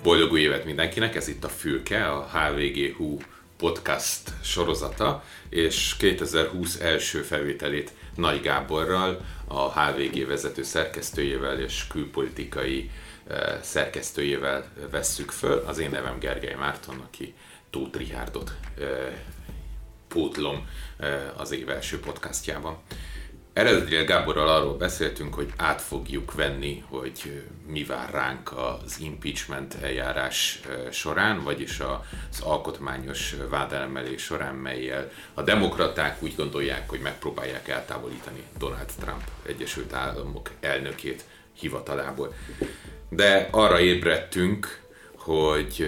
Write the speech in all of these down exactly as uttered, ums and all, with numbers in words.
Boldog új évet mindenkinek, ez itt a Fülke, a há vé gé hú podcast sorozata, és kétezer-húsz első felvételét Nagy Gáborral, a há vé gé vezető szerkesztőjével és külpolitikai uh, szerkesztőjével vesszük föl. Az én nevem Gergely Márton, aki Tóth Richárdot uh, pótlom uh, az év első podcastjában. Eredetileg Gáborral arról beszéltünk, hogy át fogjuk venni, hogy mi vár ránk az impeachment eljárás során, vagyis az alkotmányos vádelemelés során, mellyel a demokraták úgy gondolják, hogy megpróbálják eltávolítani Donald Trump Egyesült Államok elnökét hivatalából. De arra ébredtünk, hogy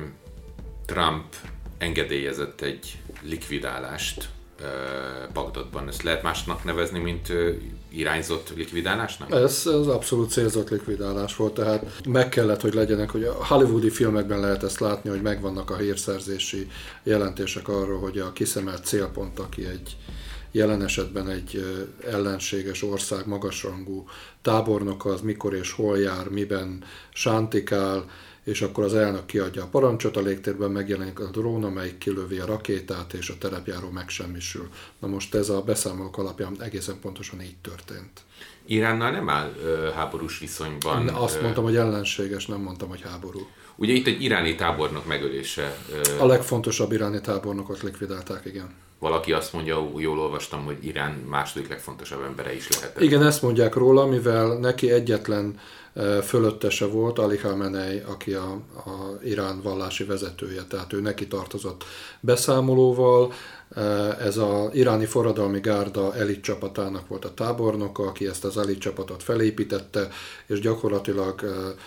Trump engedélyezett egy likvidálást Bagdadban. Ezt lehet másnak nevezni, mint irányzott likvidálásnak? Ez, ez abszolút célzott likvidálás volt, tehát meg kellett, hogy legyenek, hogy a hollywoodi filmekben lehet ezt látni, hogy megvannak a hírszerzési jelentések arról, hogy a kiszemelt célpont, aki egy jelen esetben egy ellenséges ország magasrangú tábornoka, az mikor és hol jár, miben sántikál, és akkor az elnök kiadja a parancsot, a légtérben megjelenik a drón, amelyik kilövi a rakétát, és a terepjáró megsemmisül. Na most ez a beszámolók alapján egészen pontosan így történt. Iránnal nem áll ö, háborús viszonyban? Azt mondtam, hogy ellenséges, nem mondtam, hogy háború. Ugye itt egy iráni tábornok megölése. Ö... A legfontosabb iráni tábornokot likvidálták, igen. Valaki azt mondja, jól olvastam, hogy Irán második legfontosabb embere is lehetett. Igen, ezt mondják róla, mivel neki egyetlen fölöttese volt, Ali Khamenei, aki a, a Irán vallási vezetője, tehát ő neki tartozott beszámolóval. Ez az iráni forradalmi gárda elit csapatának volt a tábornoka, aki ezt az elit csapatot felépítette, és gyakorlatilag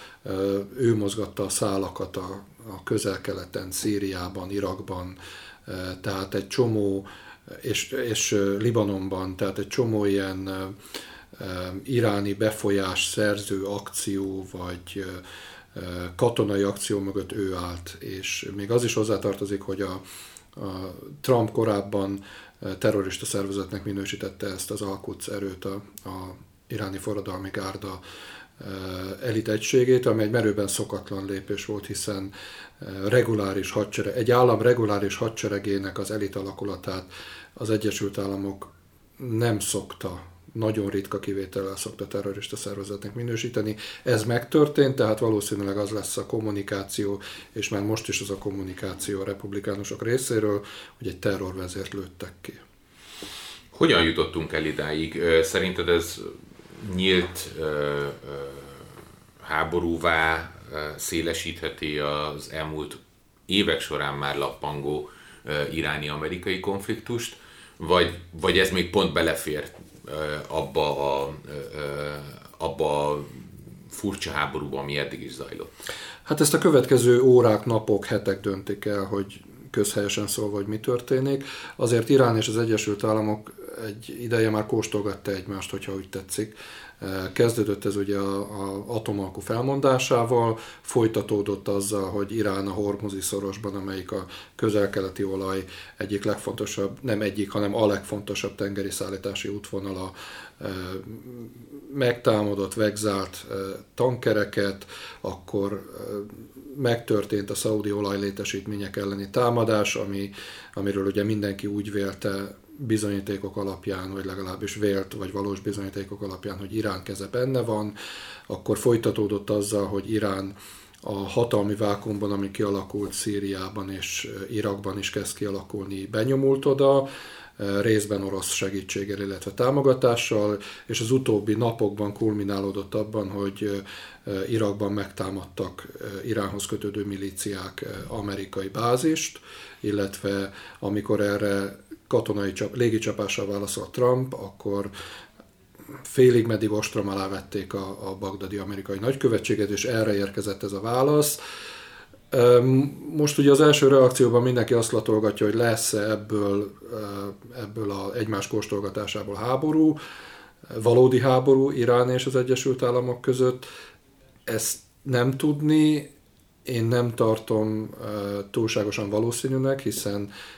ő mozgatta a szálakat a, a közel-keleten, Szíriában, Irakban, tehát egy csomó, és, és Libanonban, tehát egy csomó ilyen iráni befolyás szerző akció, vagy katonai akció mögött ő állt, és még az is hozzátartozik, hogy a, a Trump korábban terrorista szervezetnek minősítette ezt az Al-Quds erőt, a, a iráni forradalmi gárda elit egységét, ami egy merőben szokatlan lépés volt, hiszen reguláris hadsereg, egy állam reguláris hadseregének az elit alakulatát az Egyesült Államok nem szokta, nagyon ritka kivétellel szokta terrorista szervezetnek minősíteni. Ez megtörtént, tehát valószínűleg az lesz a kommunikáció, és már most is az a kommunikáció a republikánusok részéről, hogy egy terrorvezért lőttek ki. Hogyan jutottunk el idáig? Szerinted ez nyílt ö, ö, háborúvá szélesítheti az elmúlt évek során már lappangó ö, iráni-amerikai konfliktust, vagy, vagy ez még pont belefér ö, abba a, ö, abba a furcsa háborúba, ami eddig is zajlott? Hát ezt a következő órák, napok, hetek döntik el, hogy közhelyesen szólva, hogy mi történik. Azért Irán és az Egyesült Államok egy ideje már kóstolgatta egymást, hogyha úgy tetszik. Kezdődött ez ugye az atomalkú felmondásával, folytatódott azzal, hogy Irán a Hormuzi szorosban, amelyik a közel-keleti olaj egyik legfontosabb, nem egyik, hanem a legfontosabb tengeri szállítási útvonala, megtámadott, vegzált tankereket, akkor megtörtént a szaudi olajlétesítmények elleni támadás, ami, amiről ugye mindenki úgy vélte, bizonyítékok alapján, vagy legalábbis vélt, vagy valós bizonyítékok alapján, hogy Irán keze benne van, akkor folytatódott azzal, hogy Irán a hatalmi vákuumban, ami kialakult Szíriában és Irakban is kezd kialakulni, benyomult oda, részben orosz segítséggel, illetve támogatással, és az utóbbi napokban kulminálódott abban, hogy Irakban megtámadtak Iránhoz kötődő milíciák amerikai bázist, illetve amikor erre katonai csap, légicsapással válaszolt Trump, akkor félig meddig ostrom alá vették a, a bagdadi amerikai nagykövetséget, és erre érkezett ez a válasz. Most ugye az első reakcióban mindenki azt latolgatja, hogy lesz-e ebből, ebből az egymás kóstolgatásából háború, valódi háború Irán és az Egyesült Államok között. Ezt nem tudni, én nem tartom túlságosan valószínűnek, hiszen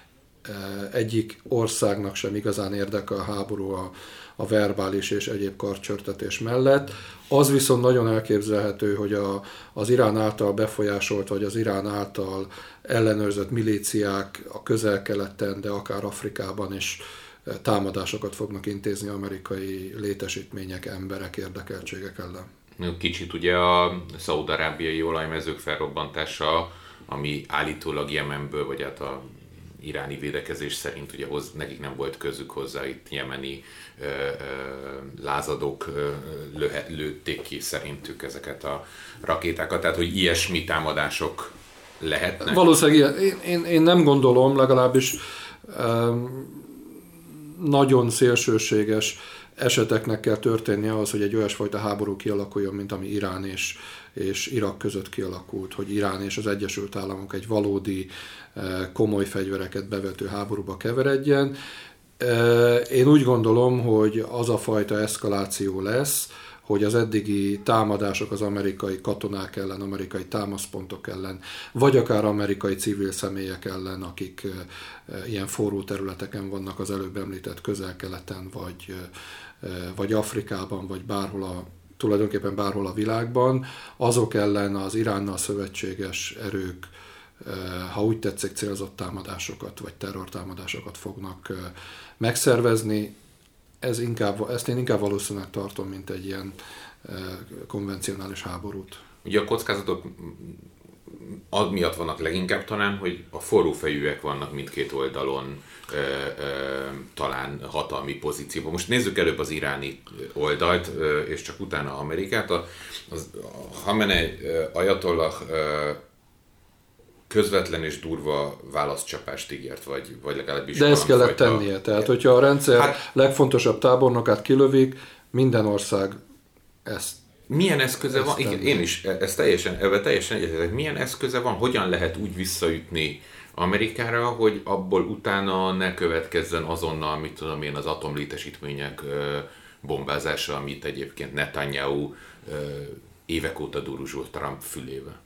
egyik országnak sem igazán érdeke a háború a, a verbális és egyéb karcsörtetés mellett. Az viszont nagyon elképzelhető, hogy a, az Irán által befolyásolt, vagy az Irán által ellenőrzött milíciák a Közel-Keleten, de akár Afrikában is támadásokat fognak intézni amerikai létesítmények, emberek, érdekeltségek ellen. Kicsit ugye a szaúd-arábiai olajmezők felrobbantása, ami állítólag Jemenből, vagy hát a iráni védekezés szerint ugye hoz, nekik nem volt közük hozzá, itt jemeni ö, ö, lázadók ö, lőhe, lőtték ki szerintük ezeket a rakétákat, tehát hogy ilyesmi támadások lehetnek? Valószínűleg én, én, én nem gondolom, legalábbis um, nagyon szélsőséges eseteknek kell történnie ahhoz, hogy egy olyasfajta háború kialakuljon, mint ami Irán és, és Irak között kialakult, hogy Irán és az Egyesült Államok egy valódi, komoly fegyvereket bevető háborúba keveredjen. Én úgy gondolom, hogy az a fajta eszkaláció lesz, hogy az eddigi támadások az amerikai katonák ellen, amerikai támaszpontok ellen, vagy akár amerikai civil személyek ellen, akik ilyen forró területeken vannak az előbb említett Közel-Keleten, vagy, vagy Afrikában, vagy bárhol a, tulajdonképpen bárhol a világban, azok ellen az Iránnal szövetséges erők, ha úgy tetszik, célzott támadásokat, vagy terrortámadásokat fognak megszervezni. Ez inkább, ezt én inkább valószínűleg tartom, mint egy ilyen konvencionális háborút. Ugye a kockázatok az miatt vannak leginkább talán, hogy a forrófejűek vannak mindkét oldalon ö, ö, talán hatalmi pozícióban. Most nézzük előbb az iráni oldalt, ö, és csak utána Amerikát. A, az, a Hamenei ajatollah ö, közvetlen és durva válaszcsapást ígért, vagy, vagy legalábbis... De ezt kellett tennie, tehát hogyha a rendszer hát, legfontosabb tábornokát kilövik, minden ország ezt milyen eszköze van? Igen, én is ezt teljesen, ebben teljesen egyetetek. Milyen eszköze van? Hogyan lehet úgy visszaütni Amerikára, hogy abból utána ne következzen azonnal, mit tudom én, az atomlétesítmények bombázása, amit egyébként Netanyahu évek óta duruzsolt Trump fülébe?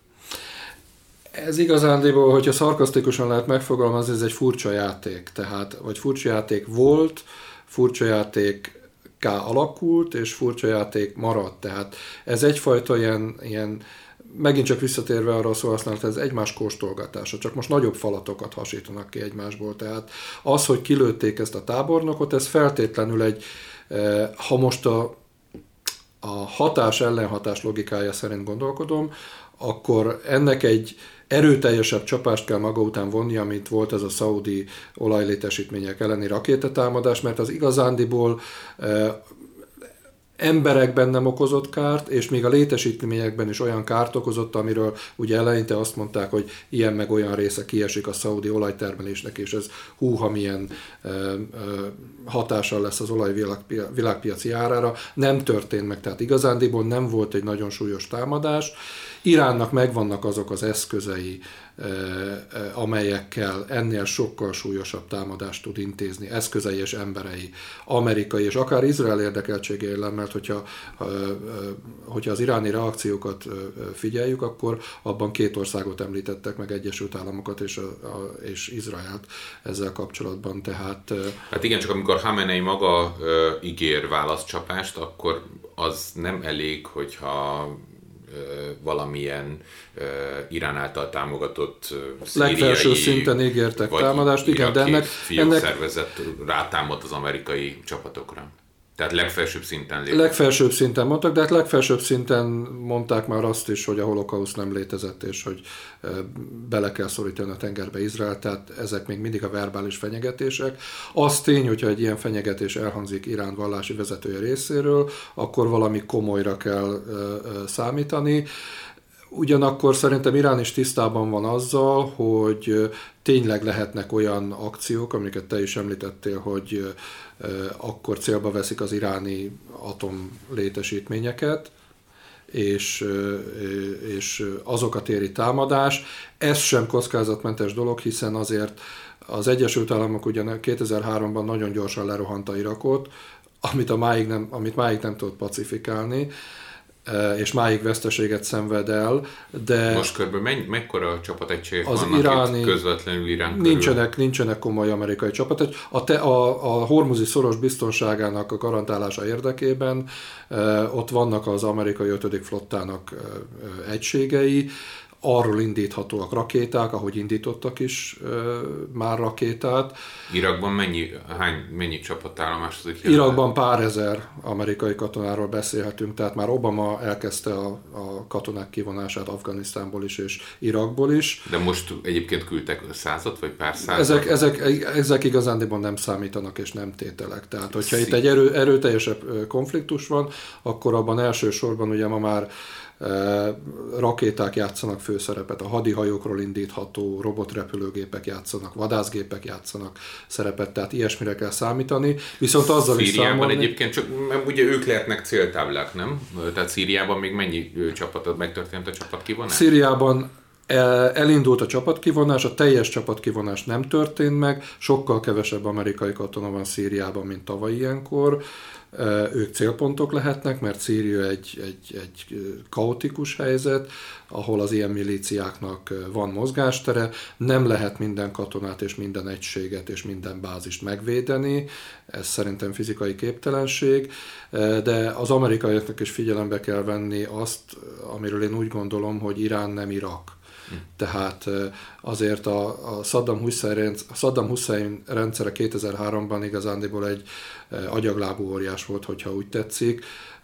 Ez igazándiból, hogyha szarkasztikusan lehet megfogalmazni, ez egy furcsa játék. Tehát, vagy furcsa játék volt, furcsa játék ká alakult, és furcsa játék maradt. Tehát ez egyfajta ilyen, ilyen megint csak visszatérve arra a szó használat, ez egymás kóstolgatása, csak most nagyobb falatokat hasítanak ki egymásból. Tehát az, hogy kilőtték ezt a tábornokot, ez feltétlenül egy, ha most a, a hatás-ellenhatás logikája szerint gondolkodom, akkor ennek egy erőteljesebb csapást kell maga után vonnia, mint volt ez a szaudi olajlétesítmények elleni rakétatámadás, mert az igazándiból e, emberekben nem okozott kárt, és még a létesítményekben is olyan kárt okozott, amiről ugye eleinte azt mondták, hogy ilyen meg olyan része kiesik a szaudi olajtermelésnek, és ez húha milyen e, e, hatással lesz az olaj világpiaci árára. Nem történt meg, tehát igazándiból nem volt egy nagyon súlyos támadás. Iránnak megvannak azok az eszközei, amelyekkel ennél sokkal súlyosabb támadást tud intézni, eszközei és emberei, amerikai és akár Izrael érdekeltsége ellen, mert hogyha, hogyha az iráni reakciókat figyeljük, akkor abban két országot említettek meg, Egyesült Államokat és, és Izraelt ezzel kapcsolatban. Tehát, hát igen, csak amikor Hamenei maga ígér válaszcsapást, akkor az nem elég, hogyha valamilyen uh, Irán által támogatott uh, szíriai, legfelső szinten ígértek támadást, igen, de ennek, ennek szervezet rátámadt az amerikai csapatokra. Tehát legfelsőbb szinten léptek. Legfelsőbb szinten mondtak, de hát legfelsőbb szinten mondták már azt is, hogy a holokauszt nem létezett, és hogy bele kell szorítani a tengerbe Izraelt, tehát ezek még mindig a verbális fenyegetések. Az tény, hogyha egy ilyen fenyegetés elhangzik Irán vallási vezetője részéről, akkor valami komolyra kell számítani. Ugyanakkor szerintem Irán is tisztában van azzal, hogy tényleg lehetnek olyan akciók, amiket te is említettél, hogy akkor célba veszik az iráni atomlétesítményeket, és, és azokat éri támadás. Ez sem kockázatmentes dolog, hiszen azért az Egyesült Államok ugye kétezer-háromban nagyon gyorsan lerohanta Irakot, amit, a máig nem, amit máig nem tudott pacifikálni. és máig veszteséget szenved el, de... Most körülbelül mennyi, mekkora csapategységek az vannak iráni, itt közvetlenül Irán körül? Nincsenek, nincsenek komoly amerikai csapatok. A, te, a, a hormuzi szoros biztonságának a garantálása érdekében e, ott vannak az amerikai ötödik flottának e, egységei, arról indíthatóak rakéták, ahogy indítottak is e, már rakétát. Irakban mennyi, hány, mennyi csapatállomás az? Irakban pár ezer amerikai katonáról beszélhetünk, tehát már Obama elkezdte a, a katonák kivonását Afganisztánból is és Irakból is. De most egyébként küldtek százat, vagy pár százat? Ezek, ezek, ezek igazándiból nem számítanak és nem tételek. Tehát, hogyha Szí. itt egy erő, erőteljesebb konfliktus van, akkor abban elsősorban ugye ma már rakéták játszanak főszerepet, a hadihajókról indítható robotrepülőgépek játszanak, vadászgépek játszanak szerepet, tehát ilyesmire kell számítani. Viszont azzal Szíriában is számolni... egyébként csak, ugye ők lehetnek céltáblák, nem? Tehát Szíriában még mennyi csapat, megtörtént a csapatkivonás? Szíriában elindult a csapatkivonás, a teljes csapatkivonás nem történt meg, sokkal kevesebb amerikai katona van Szíriában, mint tavaly ilyenkor. Ők célpontok lehetnek, mert Szíria egy, egy, egy kaotikus helyzet, ahol az ilyen milíciáknak van mozgástere, nem lehet minden katonát és minden egységet és minden bázist megvédeni, ez szerintem fizikai képtelenség, de az amerikaiaknak is figyelembe kell venni azt, amiről én úgy gondolom, hogy Irán nem Irak. Tehát azért a, a Saddam Hussein, Saddam Hussein rendszere kétezer-háromban igazándiból egy agyaglábú óriás volt, hogyha úgy tetszik.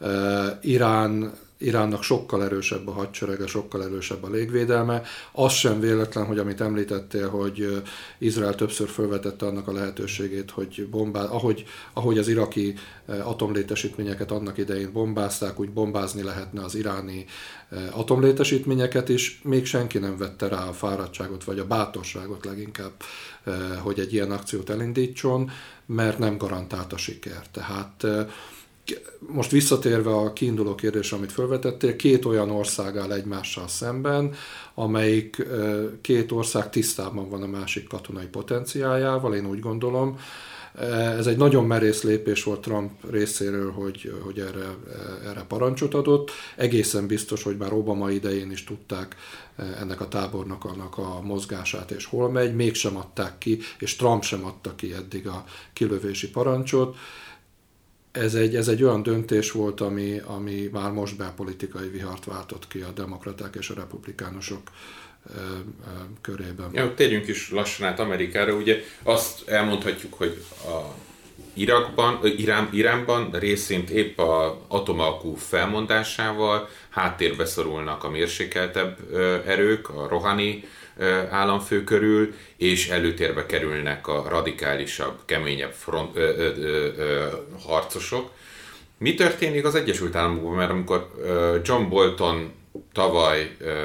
Irán, Iránnak sokkal erősebb a hadserege, sokkal erősebb a légvédelme. Az sem véletlen, hogy amit említettél, hogy Izrael többször felvetette annak a lehetőségét, hogy bombá, ahogy, ahogy az iraki atomlétesítményeket annak idején bombázták, úgy bombázni lehetne az iráni atomlétesítményeket is. Még senki nem vette rá a fáradtságot, vagy a bátorságot leginkább, hogy egy ilyen akciót elindítson, mert nem garantált a siker. Tehát most visszatérve a kiinduló kérdésre, amit felvetettél, két olyan ország áll egymással szemben, amelyik két ország tisztában van a másik katonai potenciáljával, én úgy gondolom. Ez egy nagyon merész lépés volt Trump részéről, hogy, hogy erre, erre parancsot adott. Egészen biztos, hogy már Obama idején is tudták ennek a tábornoknak a mozgását és hol megy, mégsem adták ki, és Trump sem adta ki eddig a kilövési parancsot. Ez egy, ez egy olyan döntés volt, ami, ami már most belpolitikai vihart váltott ki a demokraták és a republikánusok ö, ö, körében. Ja, térjünk is lassan át Amerikára. Ugye azt elmondhatjuk, hogy a Irakban, Irán, Iránban részint épp az atomalkú felmondásával háttérbe szorulnak a mérsékeltebb erők, a Rouhani államfő körül, és előtérbe kerülnek a radikálisabb, keményebb front, ö, ö, ö, ö, harcosok. Mi történik az Egyesült Államokban? Mert amikor ö, John Bolton tavaly ö,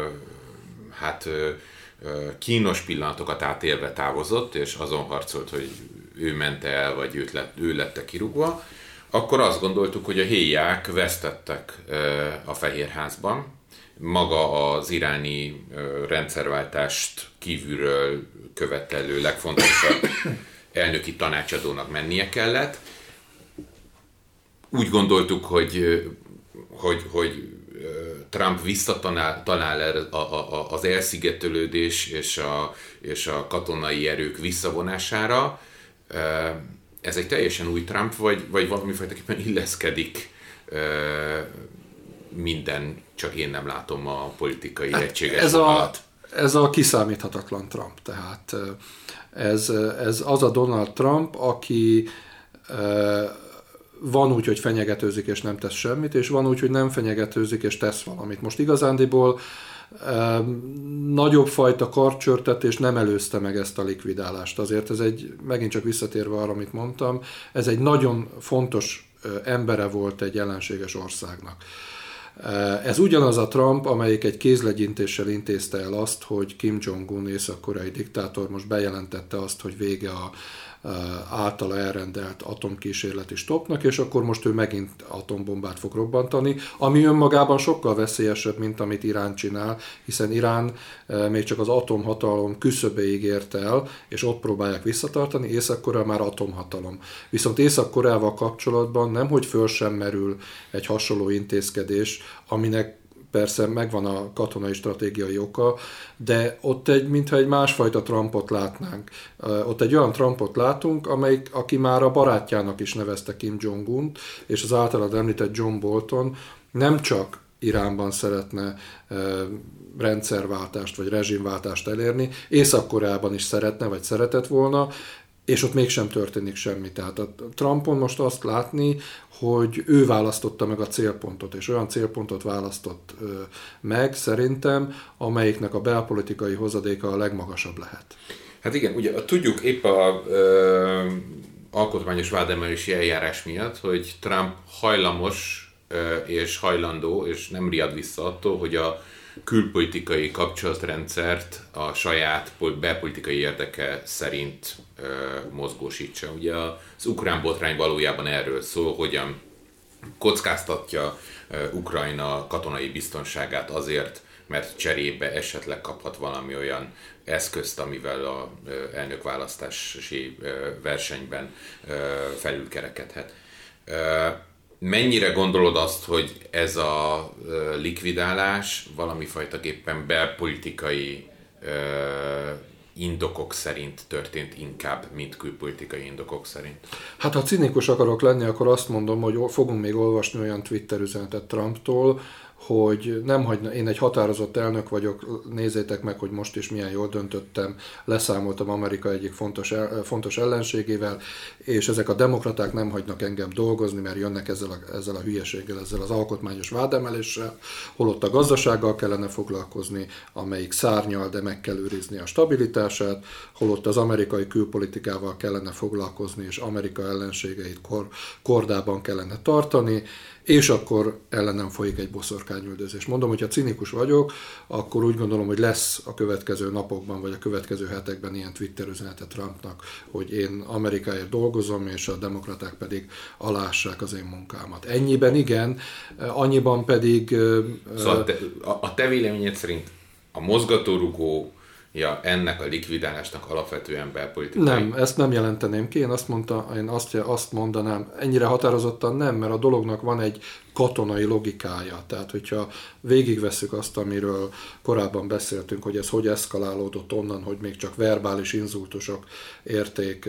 hát ö, ö, kínos pillanatokat átélve távozott, és azon harcolt, hogy ő mente el, vagy őt lett, ő lett kirúgva, akkor azt gondoltuk, hogy a héják vesztettek ö, a Fehérházban. Maga az iráni rendszerváltást kívülről követelő legfontosabb elnöki tanácsadónak mennie kellett. Úgy gondoltuk, hogy, hogy, hogy Trump visszatalál talál az elszigetelődés és a, és a katonai erők visszavonására. Ez egy teljesen új Trump, vagy, vagy valamifajtaképpen illeszkedik minden, csak én nem látom a politikai egységes ez a, ez a kiszámíthatatlan Trump, tehát ez, ez az a Donald Trump, aki van úgy, hogy fenyegetőzik és nem tesz semmit, és van úgy, hogy nem fenyegetőzik és tesz valamit. Most igazándiból nagyobb fajta karcsörtetés nem előzte meg ezt a likvidálást. Azért ez egy, megint csak visszatérve arra, amit mondtam, ez egy nagyon fontos embere volt egy ellenséges országnak. Ez ugyanaz a Trump, amelyik egy kézlegyintéssel intézte el azt, hogy Kim Jong-un észak-koreai diktátor most bejelentette azt, hogy vége a, általa elrendelt atomkísérleti stoppnak, és akkor most ő megint atombombát fog robbantani, ami önmagában sokkal veszélyesebb, mint amit Irán csinál, hiszen Irán még csak az atomhatalom küszöbéig ért el, és ott próbálják visszatartani, Észak-Korea már atomhatalom. Viszont Észak-Koreával kapcsolatban nemhogy föl sem merül egy hasonló intézkedés, aminek persze megvan a katonai stratégiai oka, de ott egy, mintha egy másfajta Trumpot látnánk. Ott egy olyan Trumpot látunk, amelyik, aki már a barátjának is nevezte Kim Jong-unt, és az általad említett John Bolton nem csak Iránban szeretne rendszerváltást vagy rezsimváltást elérni, Észak-Koreában is szeretne, vagy szeretett volna, és ott mégsem történik semmi. Tehát a Trumpon most azt látni, hogy ő választotta meg a célpontot, és olyan célpontot választott meg szerintem, amelyiknek a belpolitikai hozadéka a legmagasabb lehet. Hát igen, ugye tudjuk épp a ö, alkotmányos vádemelési eljárás miatt, hogy Trump hajlamos ö, és hajlandó, és nem riad vissza attól, hogy a külpolitikai kapcsolatrendszert a saját belpolitikai érdeke szerint ö, mozgósítsa. Ugye az ukrán botrány valójában erről szól, hogyan kockáztatja ö, Ukrajna katonai biztonságát azért, mert cserébe esetleg kaphat valami olyan eszközt, amivel a ö, elnökválasztási ö, versenyben ö, felülkerekedhet. Ö, Mennyire gondolod azt, hogy ez a likvidálás valami fajtaképpen belpolitikai ö, indokok szerint történt inkább, mint külpolitikai indokok szerint? Hát ha cinikus akarok lenni, akkor azt mondom, hogy fogunk még olvasni olyan Twitter üzenetet Trumptól, hogy nem hagyna, én egy határozott elnök vagyok, nézzétek meg, hogy most is milyen jól döntöttem, leszámoltam Amerika egyik fontos, el, fontos ellenségével, és ezek a demokraták nem hagynak engem dolgozni, mert jönnek ezzel a, ezzel a hülyeséggel, ezzel az alkotmányos vádemeléssel, holott a gazdasággal kellene foglalkozni, amelyik szárnyal, de meg kell őrizni a stabilitását, holott az amerikai külpolitikával kellene foglalkozni, és Amerika ellenségeit kor, kordában kellene tartani, és akkor ellenem folyik egy boszorkányüldözés. Mondom, hogyha cinikus vagyok, akkor úgy gondolom, hogy lesz a következő napokban, vagy a következő hetekben ilyen Twitter üzenetet Trumpnak, hogy én Amerikáért dolgozom, és a demokraták pedig alássák az én munkámat. Ennyiben igen, annyiban pedig... Szóval te, a te véleményed szerint a mozgatórugó ja, ennek a likvidálásnak alapvetően belpolitikai? Nem, ezt nem jelenteném ki, én azt, mondta, én azt, azt mondanám, ennyire határozottan nem, mert a dolognak van egy katonai logikája. Tehát, hogyha végigvesszük azt, amiről korábban beszéltünk, hogy ez hogy eszkalálódott onnan, hogy még csak verbális inzultusok érték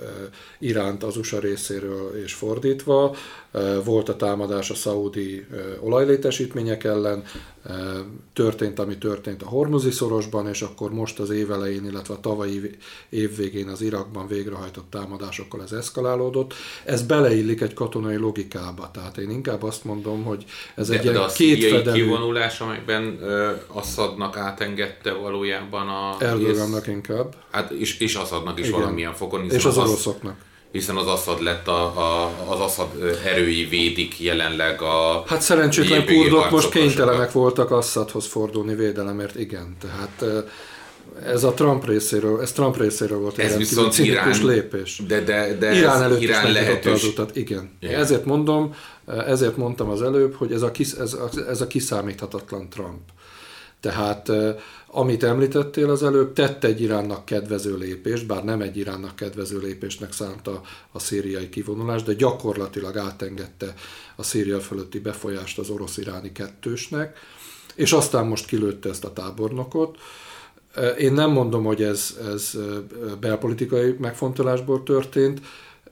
Iránt az u es á részéről és fordítva. Volt a támadás a szaudi olajlétesítmények ellen, történt, ami történt a Hormuzi szorosban, és akkor most az év elején, illetve a tavalyi év végén az Irakban végrehajtott támadásokkal ez eszkalálódott. Ez beleillik egy katonai logikába. Tehát én inkább azt mondom, hogy ez de, egy ilyen kétfedelű... De a kivonulás, amelyben uh, Assadnak átengedte valójában a... Erdogannak inkább. Hát, és, és Assadnak is igen. Valamilyen fokon. És az, az oroszoknak. Hiszen az Assad lett a, a, az Assad erői védik jelenleg a... Hát szerencsétlen kurdok most kénytelenek voltak Assadhoz fordulni védelemért, igen. Tehát ez a Trump részéről, ez Trump részéről volt ez egy cinikus lépés. De, de, de Irán előtt Irán is lehetős... az utat, igen. igen. Ezért mondom, ezért mondtam az előbb, hogy ez a, kis, ez, a, ez a kiszámíthatatlan Trump. Tehát amit említettél az előbb, tett egy Iránnak kedvező lépést, bár nem egy Iránnak kedvező lépésnek szánta a szíriai kivonulás, de gyakorlatilag átengedte a Szíria fölötti befolyást az orosz-iráni kettősnek, és aztán most kilőtte ezt a tábornokot. Én nem mondom, hogy ez, ez belpolitikai megfontolásból történt,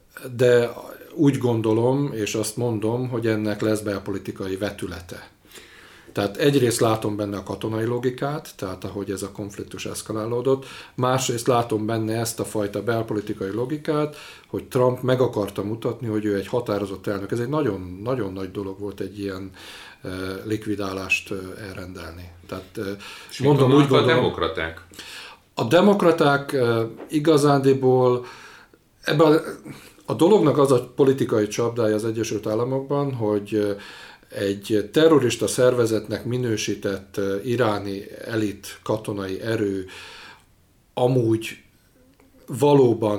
de úgy gondolom, és azt mondom, hogy ennek lesz belpolitikai vetülete. Tehát egyrészt látom benne a katonai logikát, tehát ahogy ez a konfliktus eszkalálódott, másrészt látom benne ezt a fajta belpolitikai logikát, hogy Trump meg akarta mutatni, hogy ő egy határozott elnök. Ez egy nagyon, nagyon nagy dolog volt egy ilyen uh, likvidálást uh, elrendelni. Tehát, uh, és mondom, úgy gondolom, a demokraták? A demokraták uh, igazándiból ebben a, a dolognak az a politikai csapdája az Egyesült Államokban, hogy uh, egy terrorista szervezetnek minősített iráni elit katonai erő amúgy valóban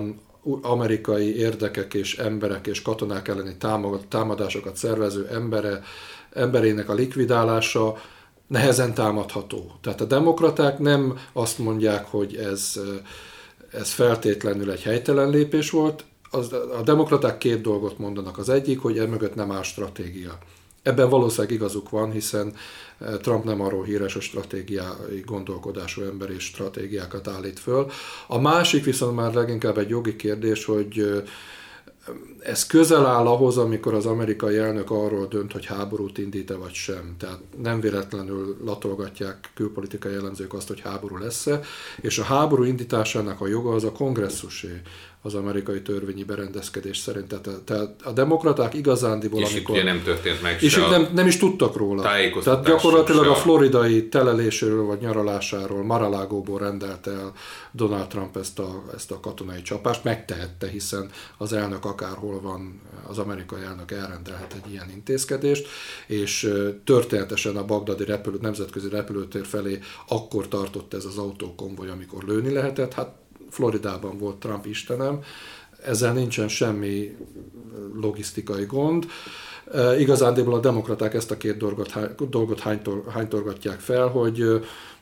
amerikai érdekek és emberek és katonák elleni támadásokat szervező embere, emberének a likvidálása nehezen támadható. Tehát a demokraták nem azt mondják, hogy ez, ez feltétlenül egy helytelen lépés volt. Az, a demokraták két dolgot mondanak. Az egyik, hogy emögött nem áll stratégia. Ebben valószínűleg igazuk van, hiszen Trump nem arról híres, a stratégiai gondolkodású ember és stratégiákat állít föl. A másik viszont már leginkább egy jogi kérdés, hogy ez közel áll ahhoz, amikor az amerikai elnök arról dönt, hogy háborút indít-e vagy sem. Tehát nem véletlenül latolgatják külpolitikai elemzők azt, hogy háború lesz-e, és a háború indításának a joga az a kongresszusé, az amerikai törvényi berendezkedés szerint. Tehát, tehát a demokraták igazándiból, és amikor... És itt nem történt meg És itt nem, nem is tudtak róla. Tehát gyakorlatilag a floridai teleléséről vagy nyaralásáról, Mar-a-Lagóból rendelte el Donald Trump ezt a, ezt a katonai csapást, megtehette, hiszen az elnök akárhol van, az amerikai elnök elrendelhet egy ilyen intézkedést, és történetesen a bagdadi repülő, nemzetközi repülőtér felé akkor tartott ez az autókonvoj, amikor lőni lehetett. Hát Floridában volt Trump istenem, ezzel nincsen semmi logisztikai gond. E, igazándiból a demokraták ezt a két dolgot, dolgot hánytor, hánytorgatják fel, hogy e,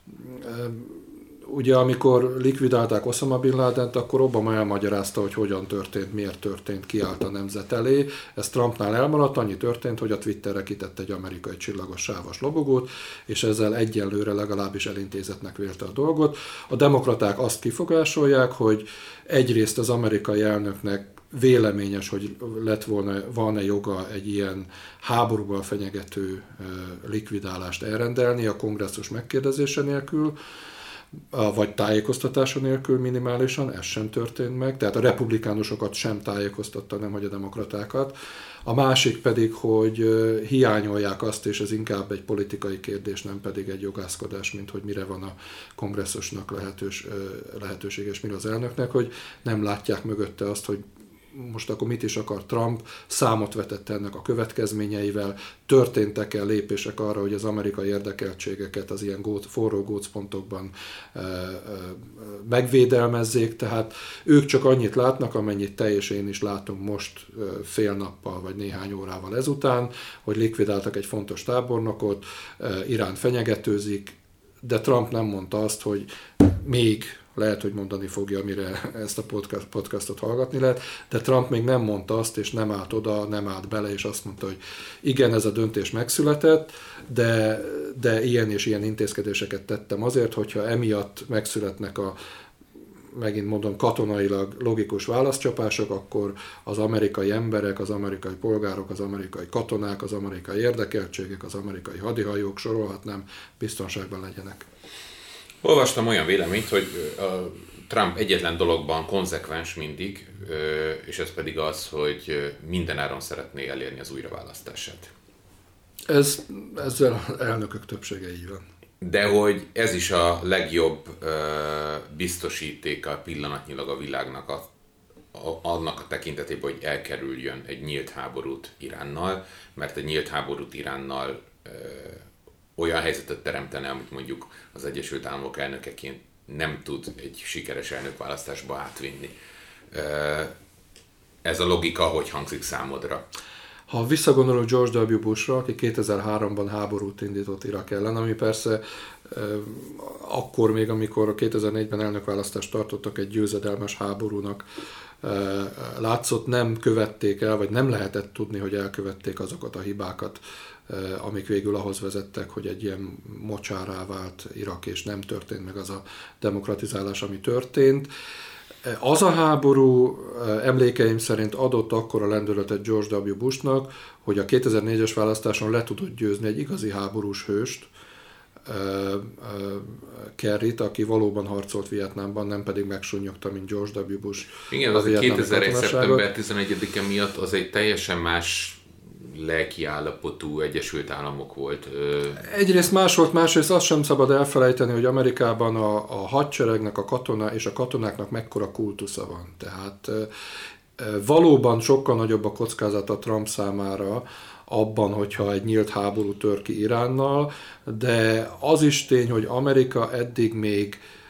ugye amikor likvidálták Osama Bin Ladent, akkor Obama elmagyarázta, hogy hogyan történt, miért történt, kiállt a nemzet elé. Ez Trumpnál elmaradt, annyi történt, hogy a Twitterre kitett egy amerikai csillagos sávos lobogót, és ezzel egyenlőre legalábbis elintézetnek vélte a dolgot. A demokraták azt kifogásolják, hogy egyrészt az amerikai elnöknek véleményes, hogy lett volna, van-e joga egy ilyen háborúval fenyegető likvidálást elrendelni a kongresszus megkérdezése nélkül, vagy tájékoztatása nélkül minimálisan, ez sem történt meg, tehát a republikánusokat sem tájékoztatta, nem hogy a demokratákat. A másik pedig, hogy hiányolják azt, és ez inkább egy politikai kérdés, nem pedig egy jogászkodás, mint hogy mire van a kongresszusnak lehetős, lehetőség, és mire az elnöknek, hogy nem látják mögötte azt, hogy most akkor mit is akar Trump, számot vetett ennek a következményeivel, történtek-e lépések arra, hogy az amerikai érdekeltségeket az ilyen góc, forró gócpontokban e, e, megvédelmezzék, tehát ők csak annyit látnak, amennyit te és én is látunk most e, fél nappal vagy néhány órával ezután, hogy likvidáltak egy fontos tábornokot, e, Irán fenyegetőzik, de Trump nem mondta azt, hogy még lehet, hogy mondani fogja, amire ezt a podcast, podcastot hallgatni lehet, de Trump még nem mondta azt, és nem állt oda, nem állt bele, és azt mondta, hogy igen, ez a döntés megszületett, de, de ilyen és ilyen intézkedéseket tettem azért, hogyha emiatt megszületnek a, megint mondom, katonailag logikus válaszcsapások, akkor az amerikai emberek, az amerikai polgárok, az amerikai katonák, az amerikai érdekeltségek, az amerikai hadihajók, sorolhatnám, biztonságban legyenek. Olvastam olyan véleményt, hogy a Trump egyetlen dologban konzekvens mindig, és ez pedig az, hogy mindenáron szeretné elérni az újraválasztását. Ez, ezzel elnökök többsége így van. De hogy ez is a legjobb biztosítéka pillanatnyilag a világnak a, a, annak a tekintetében, hogy elkerüljön egy nyílt háborút Iránnal, mert egy nyílt háborút Iránnal olyan helyzetet teremtene, amit mondjuk az Egyesült Államok elnökeként nem tud egy sikeres elnökválasztásba átvinni. Ez a logika hogy hangzik számodra? Ha visszagondolok George W. Bushra, aki kétezer-háromban háborút indított Irak ellen, ami persze akkor még, amikor kétezer-négyben elnökválasztást tartottak, egy győzedelmes háborúnak látszott, nem követték el, vagy nem lehetett tudni, hogy elkövették azokat a hibákat, amik végül ahhoz vezettek, hogy egy ilyen mocsárá vált Irak, és nem történt meg az a demokratizálás, ami történt. Az a háború emlékeim szerint adott akkora lendületet George W. Bushnak, hogy a kétezer-négyes választáson le tudott győzni egy igazi háborús hőst, Kerryt, aki valóban harcolt Vietnámban, nem pedig megsúnyogta, mint George W. Bush. Igen, az egy kétezer-egy. szeptember tizenegyedike miatt az egy teljesen más lelki állapotú Egyesült Államok volt. Egyrészt más volt, másrészt azt sem szabad elfelejteni, hogy Amerikában a, a hadseregnek, a katona és a katonáknak mekkora kultusza van. Tehát valóban sokkal nagyobb a kockázata Trump számára abban, hogyha egy nyílt háború tör ki Iránnal, de az is tény, hogy Amerika eddig még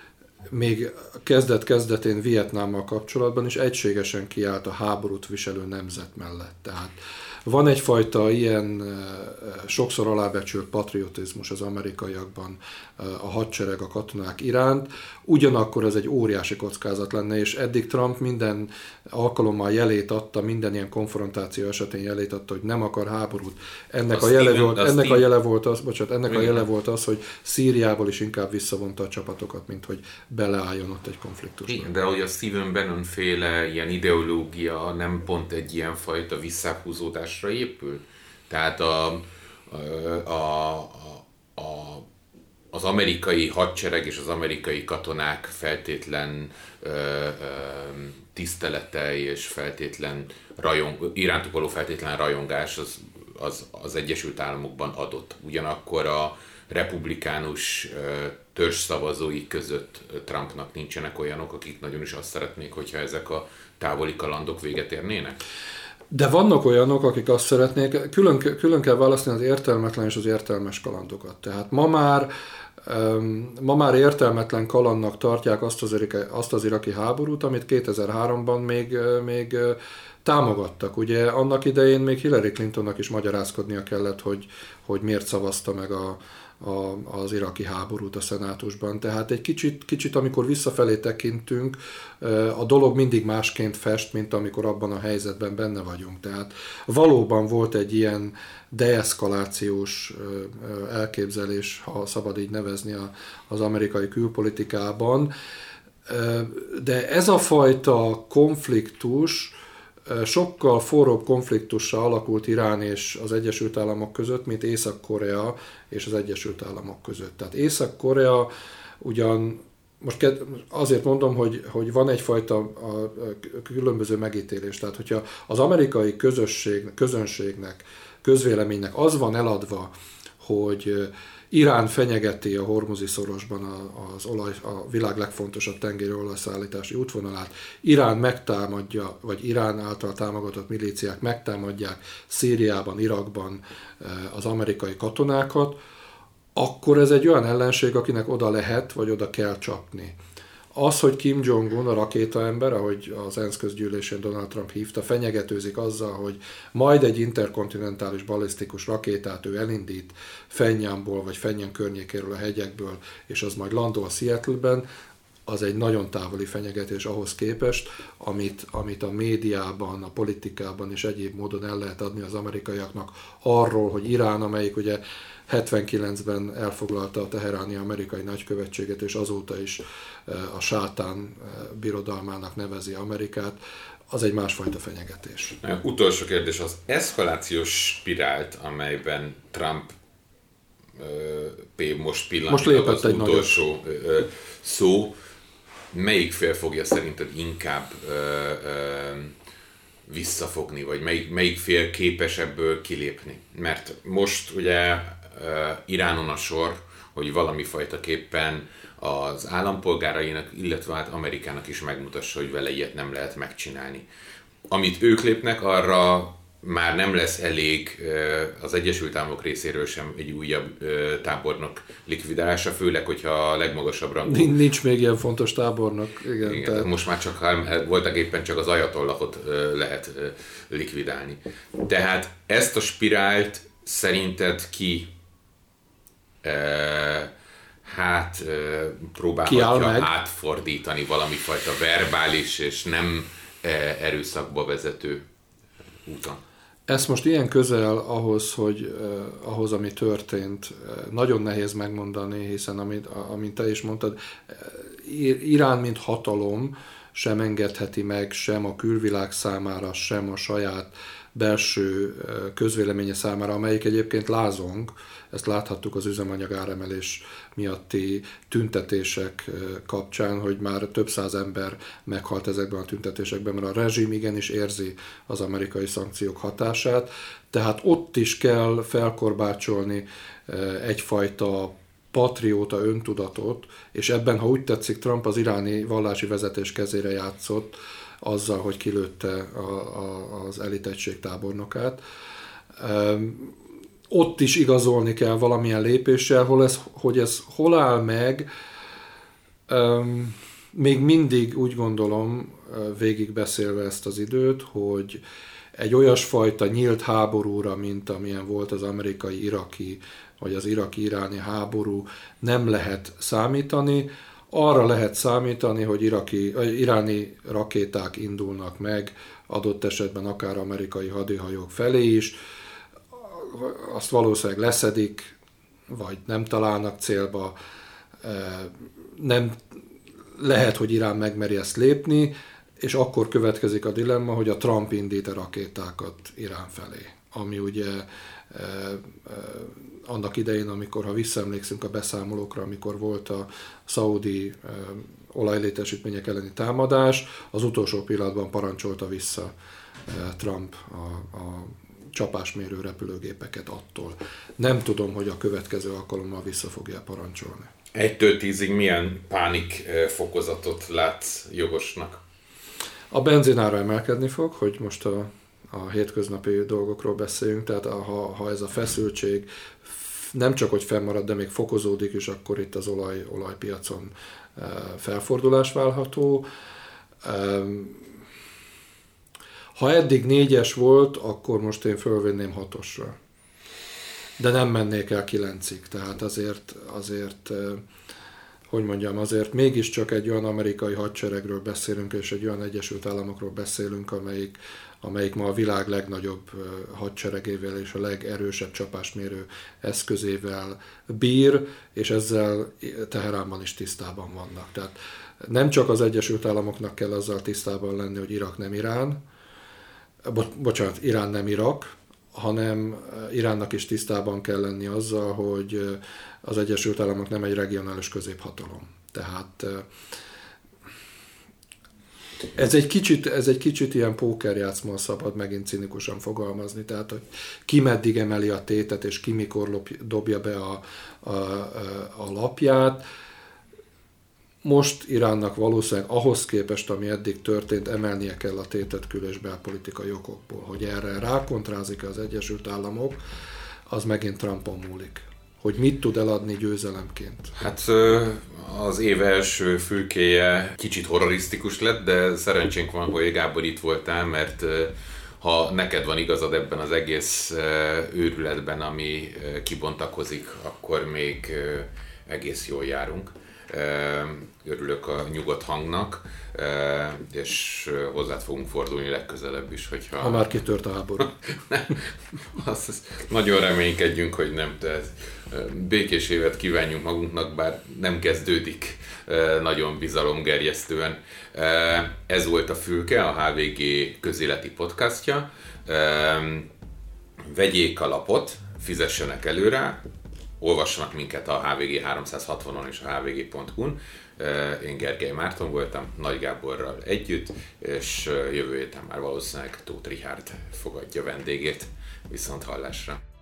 még kezdet-kezdetén Vietnámmal kapcsolatban is egységesen kiállt a háborút viselő nemzet mellett. Tehát van egyfajta ilyen sokszor alábecsült patriotizmus az amerikaiakban a hadsereg, a katonák iránt, ugyanakkor ez egy óriási kockázat lenne, és eddig Trump minden alkalommal jelét adta, minden ilyen konfrontáció esetén jelét adta, hogy nem akar háborút. Ennek a, a jele volt, ennek Steve... a jele volt az, bocsánat, ennek Igen. a jele volt az, hogy Szíriából is inkább visszavonta a csapatokat, mint hogy beleálljon ott egy konfliktusba. Igen, de hogy a Stephen Bannon féle ilyen ideológia nem pont egy ilyen fajta visszáhúzódásra épül? Tehát a, a, a, a, az amerikai hadsereg és az amerikai katonák feltétlen ö, ö, tisztelete és feltétlen rajong, irántuk való feltétlen rajongás az, az, az Egyesült Államokban adott. Ugyanakkor a republikánus törzsszavazói között Trumpnak nincsenek olyanok, akik nagyon is azt szeretnék, hogyha ezek a távoli kalandok véget érnének? De vannak olyanok, akik azt szeretnék, külön, külön kell választani az értelmetlen és az értelmes kalandokat. Tehát ma már, ma már értelmetlen kalandnak tartják azt az, azt az iraki háborút, amit kétezer-háromban még, még támogattak. Ugye annak idején még Hillary Clintonnak is magyarázkodnia kellett, hogy, hogy miért szavazta meg a, a, az iraki háborút a szenátusban. Tehát egy kicsit, kicsit, amikor visszafelé tekintünk, a dolog mindig másként fest, mint amikor abban a helyzetben benne vagyunk. Tehát valóban volt egy ilyen deeszkalációs elképzelés, ha szabad így nevezni az amerikai külpolitikában, de ez a fajta konfliktus sokkal forróbb konfliktussal alakult Irán és az Egyesült Államok között, mint Észak-Korea és az Egyesült Államok között. Tehát Észak-Korea ugyan, most azért mondom, hogy, hogy van egyfajta a különböző megítélés. Tehát, hogyha az amerikai közösség, közönségnek, közvéleménynek az van eladva, hogy Irán fenyegeti a Hormuzi szorosban az olaj, a világ legfontosabb tengeri olajszállítási útvonalát, Irán megtámadja, vagy Irán által támogatott milíciák megtámadják Szíriában, Irakban az amerikai katonákat, akkor ez egy olyan ellenség, akinek oda lehet, vagy oda kell csapni. Az, hogy Kim Jong-un, a rakétaember, ahogy az ENSZ közgyűlésén Donald Trump hívta, fenyegetőzik azzal, hogy majd egy interkontinentális balisztikus rakétát ő elindít Fenyánból, vagy Fenyán környékéről a hegyekből, és az majd landol Seattle-ben, az egy nagyon távoli fenyegetés ahhoz képest, amit, amit a médiában, a politikában és egyéb módon el lehet adni az amerikaiaknak arról, hogy Irán, amelyik ugye hetvenkilencben elfoglalta a teheráni amerikai nagykövetséget, és azóta is a sátán birodalmának nevezi Amerikát, az egy másfajta fenyegetés. Utolsó kérdés, az eszkalációs spirált, amelyben Trump uh, most pillanatban az utolsó uh, szó, melyik fél fogja szerinted inkább uh, uh, visszafogni, vagy melyik, melyik fél képes ebből kilépni? Mert most ugye uh, Iránon a sor, hogy valami fajtaképpen az állampolgárainak, illetve hát Amerikának is megmutassa, hogy vele ilyet nem lehet megcsinálni. Amit ők lépnek, arra már nem lesz elég az Egyesült Államok részéről sem egy újabb tábornok likvidálása, főleg, hogyha a legmagasabb rangú... Nincs még ilyen fontos tábornok. Igen, igen, tehát... Most már csak voltak éppen csak az ajatollahot lehet likvidálni. Tehát ezt a spirált szerinted ki hát próbálhatja átfordítani valami fajta verbális és nem erőszakba vezető úton? Ezt most ilyen közel ahhoz, hogy eh, ahhoz, ami történt, eh, nagyon nehéz megmondani, hiszen amit, amint te is mondtad, eh, Irán mint hatalom sem engedheti meg sem a külvilág számára, sem a saját belső eh, közvéleménye számára, amelyik egyébként lázong. Ezt láthattuk az üzemanyag áremelés miatti tüntetések kapcsán, hogy már több száz ember meghalt ezekben a tüntetésekben, mert a rezsim igenis érzi az amerikai szankciók hatását. Tehát ott is kell felkorbácsolni egyfajta patrióta öntudatot, és ebben, ha úgy tetszik, Trump az iráni vallási vezetés kezére játszott azzal, hogy kilőtte a, a, az elitegység tábornokát. Ott is igazolni kell valamilyen lépéssel, hol ez, hogy ez hol áll meg, Um, még mindig úgy gondolom, végigbeszélve ezt az időt, hogy egy olyasfajta nyílt háborúra, mint amilyen volt az amerikai-iraki, vagy az iraki-iráni háború, nem lehet számítani. Arra lehet számítani, hogy iraki, iráni rakéták indulnak meg, adott esetben akár amerikai hadihajók felé is, azt valószínűleg leszedik, vagy nem találnak célba, nem lehet, hogy Irán megmeri ezt lépni, és akkor következik a dilemma, hogy a Trump indít a rakétákat Irán felé, ami ugye e, e, annak idején, amikor, ha visszaemlékszünk a beszámolókra, amikor volt a szaudi e, olajlétesítmények elleni támadás, az utolsó pillanatban parancsolta vissza e, Trump a, a csapásmérő repülőgépeket attól. Nem tudom, hogy a következő alkalommal vissza fogja parancsolni. Egytől tízig milyen pánik fokozatot látsz jogosnak? A benzinára emelkedni fog, hogy most a, a hétköznapi dolgokról beszéljünk, tehát ha, ha ez a feszültség nem csak hogy fennmarad, de még fokozódik is, akkor itt az olaj, olajpiacon felfordulás várható. Ha eddig négyes volt, akkor most én fölvenném hatosra. De nem mennék el kilencig, tehát azért, azért, hogy mondjam, azért mégiscsak egy olyan amerikai hadseregről beszélünk, és egy olyan Egyesült Államokról beszélünk, amelyik, amelyik ma a világ legnagyobb hadseregével és a legerősebb csapásmérő eszközével bír, és ezzel Teheránban is tisztában vannak. Tehát nem csak az Egyesült Államoknak kell azzal tisztában lenni, hogy Irak nem Irán, bo- bocsánat, Irán nem Irak, hanem Iránnak is tisztában kell lenni azzal, hogy az Egyesült Államok nem egy regionális középhatalom. Tehát ez egy kicsit, ez egy kicsit ilyen pókerjátszma, szabad megint cinikusan fogalmazni, tehát hogy ki meddig emeli a tétet, és ki mikor lop, dobja be a, a, a lapját. Most Iránnak valószínűleg ahhoz képest, ami eddig történt, emelnie kell a tétet kül- és belpolitikai okokból. Hogy erre rákontrázik az Egyesült Államok, az megint Trumpon múlik. Hogy mit tud eladni győzelemként. Hát az év első fülkéje kicsit horrorisztikus lett, de szerencsénk van, hogy Gábor itt voltál, mert ha neked van igazad ebben az egész őrületben, ami kibontakozik, akkor még egész jól járunk. Örülök a nyugodt hangnak, és hozzád fogunk fordulni legközelebb is, hogyha... Ha már kitört a háború. azt, azt nagyon reménykedjünk, hogy nem. Tehát békés évet kívánjunk magunknak, bár nem kezdődik nagyon bizalomgerjesztően. Ez volt a Fülke, a há vé gé közéleti podcastja. Vegyék a lapot, fizessenek előre, olvassanak minket a há vé gé háromszázhatvanon és a há vé gé pont hu-n. Én Gergely Márton voltam, Nagy Gáborral együtt, és jövő héten már valószínűleg Tóth Richárd fogadja vendégét. Viszont hallásra!